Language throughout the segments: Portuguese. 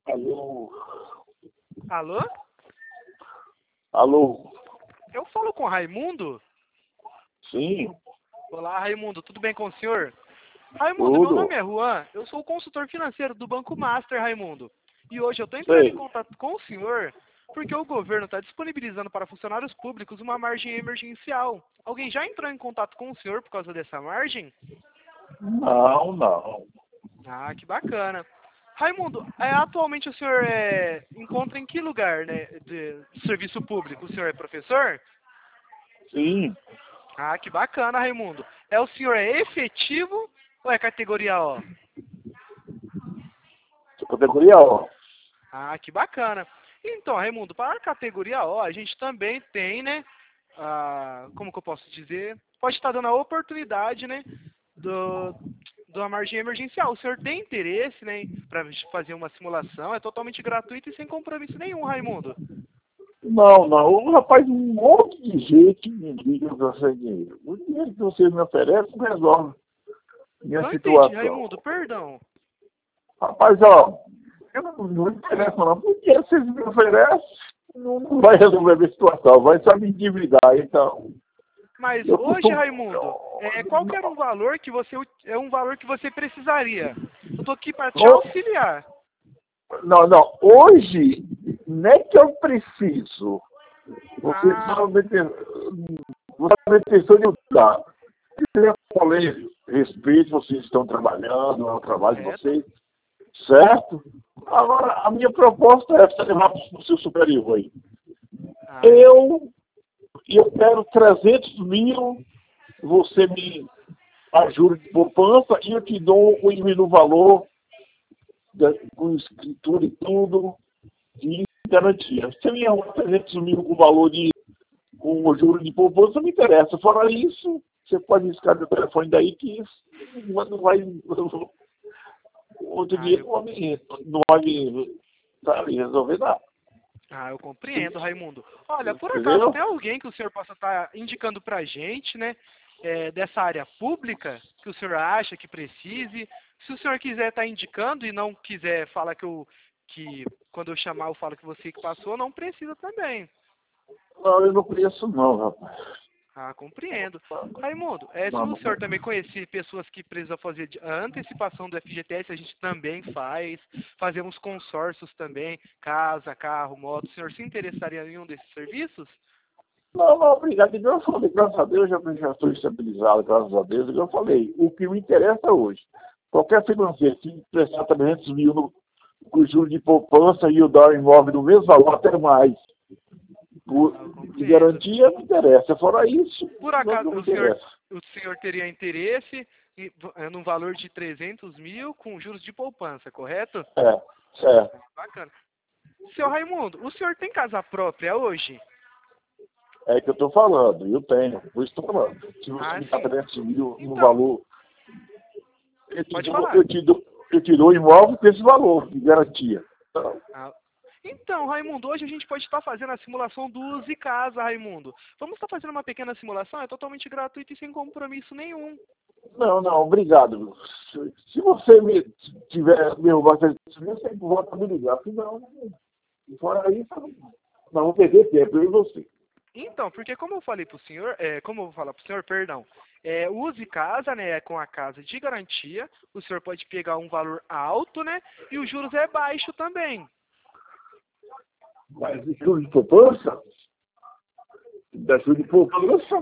Alô? Alô? Alô? Eu falo com o Raimundo? Sim, Olá, Raimundo, tudo bem com o senhor? Raimundo, meu tudo. nome é Juan, eu sou o consultor financeiro do Banco Master, Raimundo. E hoje eu estou entrando em Sei. contato com o senhor porque o governo está disponibilizando para funcionários públicos uma margem emergencial. Alguém já entrou em contato com o senhor por causa dessa margem? Não, não. Ah, que bacana. Raimundo, atualmente o senhor encontra em que lugar, né, de serviço público? O senhor é professor? Sim, Ah, que bacana, Raimundo. O senhor é efetivo ou é categoria O? categoria O. Ah, que bacana. Então, Raimundo, para a categoria O, a gente também tem, né, como que eu posso dizer? Pode estar dando a oportunidade, né, da margem emergencial. O senhor tem interesse, né, para fazer uma simulação? É totalmente gratuito e sem compromisso nenhum, Raimundo. Não, não. Rapaz, um monte de gente me liga para você dinheiro. O dinheiro que você me oferece não resolve minha Não entendi, situação. Raimundo, perdão. Rapaz, ó, eu não interessa não. Porque vocês me oferecem, não vai resolver a minha situação. Vai só me endividar, então. Mas Eu hoje, costumo... Raimundo, qual que era um valor que você precisaria? Eu tô aqui para te Não, auxiliar. não, não. Hoje, não é que eu preciso. Você Ah, estava me pensando em mudar. Eu falei, respeito, vocês estão trabalhando, é o trabalho de correto. vocês, certo? Agora, a minha proposta é essa, levar para o seu superior aí. Ah, Eu quero 300 mil, você me ajuda de poupança e eu te dou o valor, com escritura e tudo, de garantia. Se me arrumar 300 mil com valor com o juro de poupança, não me interessa. Fora isso, você pode riscar meu telefone daí que isso não vai. Outro ah, dia eu, não vai sabe, resolver nada. eu compreendo, Raimundo. Olha, por acaso Entendeu? tem alguém que o senhor possa estar indicando para a gente, né, dessa área pública, que o senhor acha que precise? Se o senhor quiser estar indicando e não quiser falar que quando eu chamar eu falo que você que passou, não precisa também. Não, eu não conheço não, rapaz. Ah, compreendo. Raimundo, se Não, o não, senhor também conhecer pessoas que precisam fazer a antecipação do FGTS, a gente também faz. Fazemos consórcios também, casa, carro, moto. O senhor se interessaria em um desses serviços? não, obrigado. Igual eu falei, graças a Deus, já estou estabilizado, graças a Deus. Igual eu falei, o que me interessa hoje, qualquer financeiro que prestar 300 mil com juros de poupança e o dar imóvel no mesmo valor, até mais, Ah, eu de compreendo. garantia, me interessa. Fora isso, Por não acaso, me interessa. o senhor teria interesse num valor de 300 mil com juros de poupança, correto? É, é. Bacana. Seu Raimundo, o senhor tem casa própria hoje? É que eu estou falando, eu tenho, por isso estou falando. Se você Ah, me dá sim. 300 mil no Então, valor, eu te pode dou, falar. eu te dou o imóvel com esse valor de garantia. Então, Ah, então, Raimundo, hoje a gente pode estar fazendo a simulação do Use Casa, Raimundo. Vamos estar fazendo uma pequena simulação, é totalmente gratuito e sem compromisso nenhum. não, obrigado. Se você tiver me roubar 300 mil, você volta a me ligar. Senão, fora isso, não vou perder tempo, eu e você. Então, porque como eu falei para o senhor, como eu vou falar para o senhor, perdão, o Use Casa, né, é com a casa de garantia, o senhor pode pegar um valor alto, né, e os juros é baixo também. Mas de juros de poupança, da juros de poupança,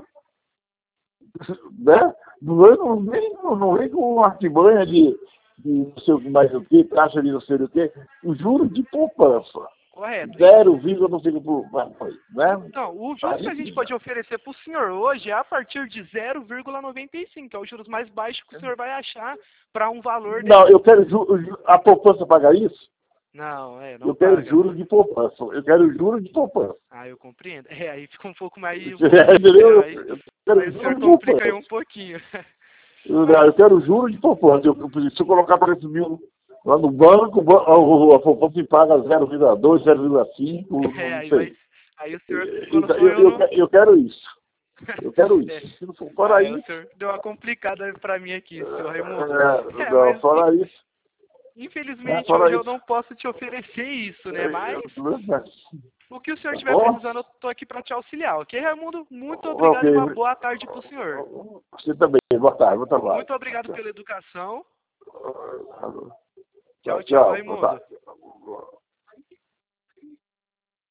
né? Não vem com artimanha de não sei mais o que, taxa de não sei o que, o juro de poupança. Correto. 0, não sei o que, né? Então, o juros que a gente Aí, pode oferecer para o senhor hoje é a partir de 0,95, é os juros mais baixos que o senhor vai achar para um valor não, desse. eu quero a poupança pagar isso? Não, não Eu quero paga. juros de poupança. Eu quero juros de poupança. Ah, eu compreendo. Aí fica um pouco mais, Entendeu? aí, Eu aí quero o senhor juros de complica aí um poupança. pouquinho. Eu quero juros de poupança. Se eu colocar 3 mil lá no banco, a poupança me paga 0,2, 0,5, não Aí vai, sei. aí o senhor Então, colocou eu no. eu quero isso. Eu quero É, isso. Se não for fora o isso, senhor deu uma complicada pra mim aqui, seu Raimundo. não, Mas fora isso. Infelizmente, Fora hoje eu isso. não posso te oferecer isso, né? Mas o que o senhor estiver Ó. precisando, eu tô aqui para te auxiliar, ok, Raimundo? Muito obrigado e uma boa tarde pro senhor. Você também. Boa tarde, bom trabalho. Muito obrigado pela educação. Tchau, Tchau, tchau, tchau. Boa Raimundo. tarde.